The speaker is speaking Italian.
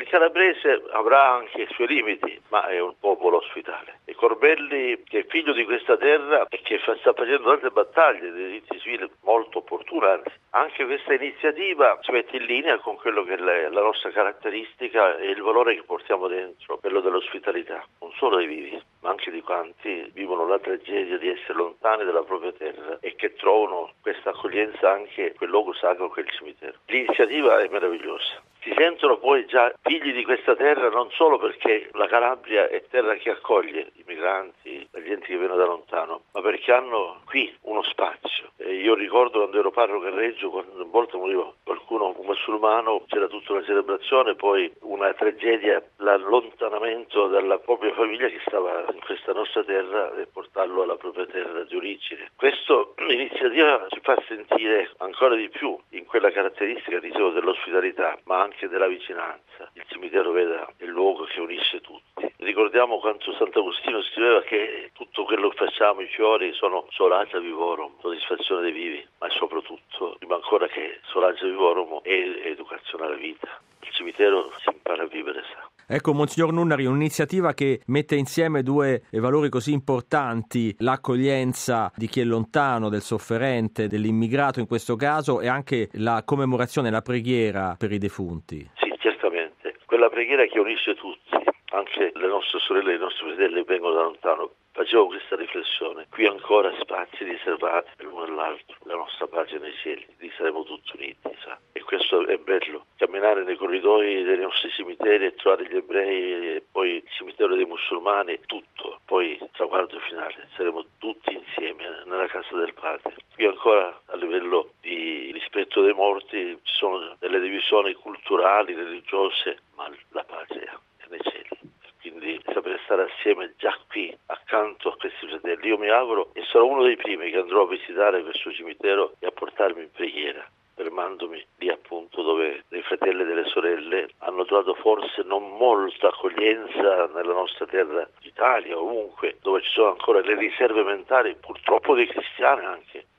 Il calabrese avrà anche i suoi limiti, ma è un popolo ospitale. E Corbelli, che è figlio di questa terra e che sta facendo altre battaglie dei diritti civili molto opportune, anzi, anche questa iniziativa si mette in linea con quello che è la nostra caratteristica e il valore che portiamo dentro, quello dell'ospitalità, non solo dei vivi, ma anche di quanti vivono la tragedia di essere lontani dalla propria terra e che trovano questa accoglienza anche in quel luogo sacro che è il cimitero. L'iniziativa è meravigliosa. Si sentono poi già figli di questa terra non solo perché la Calabria è terra che accoglie i migranti, la gente che viene da lontano, ma perché hanno qui uno spazio. E io ricordo quando ero parroco a Reggio, quando a volte moriva qualcuno musulmano, c'era tutta una celebrazione, poi una tragedia, l'allontanamento dalla propria famiglia che stava in questa nostra terra e portarlo alla propria terra di origine. Questa iniziativa ci fa sentire ancora di più in quella caratteristica, dicevo, dell'ospitalità, ma anche della vicinanza. Il cimitero, veda, è il luogo che unisce tutti. Ricordiamo quanto Sant'Agostino scriveva che tutto quello che facciamo, i fiori, sono solacia vivorum, soddisfazione dei vivi, ma soprattutto, prima ancora che solacia vivorum, è educazione alla vita. Il cimitero si impara a vivere, sa. Ecco, Monsignor Nunnari, un'iniziativa che mette insieme due valori così importanti, l'accoglienza di chi è lontano, del sofferente, dell'immigrato in questo caso, e anche la commemorazione, la preghiera per i defunti. Sì, certamente. Quella preghiera che unisce tutti, anche le nostre sorelle e i nostri fratelli che vengono da lontano. Facevo questa riflessione, qui ancora spazi riservati per l'uno e l'altro, la nostra pace nei cieli, lì saremo tutti uniti, sa? E questo è bello, camminare nei corridoi dei nostri cimiteri e trovare gli ebrei e poi il cimitero dei musulmani, tutto, poi il traguardo finale, saremo tutti insieme nella casa del Padre. Qui ancora a livello di rispetto dei morti ci sono delle divisioni culturali, religiose, ma la pace è nei cieli. Quindi saper stare assieme già qui, accanto a questi fratelli. Io mi auguro e sarò uno dei primi che andrò a visitare questo cimitero e a portarmi in preghiera, fermandomi lì appunto dove dei fratelli e delle sorelle hanno trovato forse non molta accoglienza nella nostra terra d'Italia, ovunque, dove ci sono ancora le riserve mentali, purtroppo dei cristiani anche,